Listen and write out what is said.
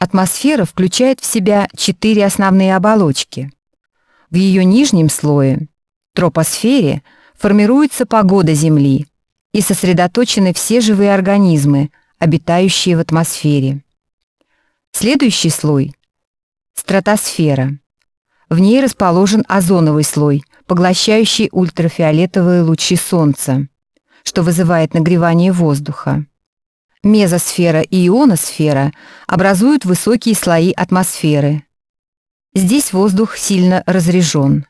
Атмосфера включает в себя 4 основные оболочки. В ее нижнем слое, тропосфере, формируется погода Земли и сосредоточены все живые организмы, обитающие в атмосфере. Следующий слой — стратосфера. В ней расположен озоновый слой, поглощающий ультрафиолетовые лучи Солнца, что вызывает нагревание воздуха. Мезосфера и ионосфера образуют высокие слои атмосферы. Здесь воздух сильно разряжен.